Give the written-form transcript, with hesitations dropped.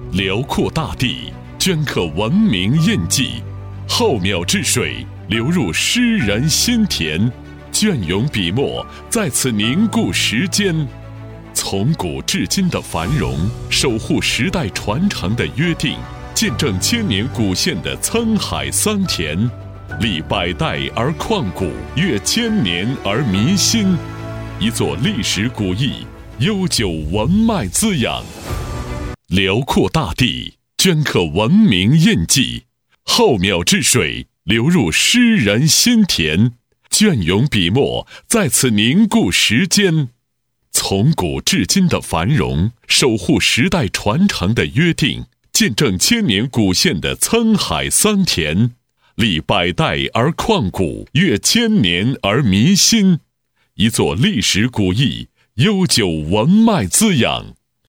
辽阔大地镌刻文明印记，浩渺之水流入诗人心田，隽永笔墨在此凝固时间。从古至今的繁荣，守护时代传承的约定，见证千年古县的沧海桑田，历百代而旷古，越千年而弥新。一座历史古邑，悠久文脉滋养。辽阔大地镌刻文明印记，浩渺之水流入诗人心田，隽永笔墨在此凝固时间。从古至今的繁荣，守护时代传承的约定，见证千年古县的沧海桑田，历百代而旷古，越千年而弥新。一座历史古邑，悠久文脉滋养。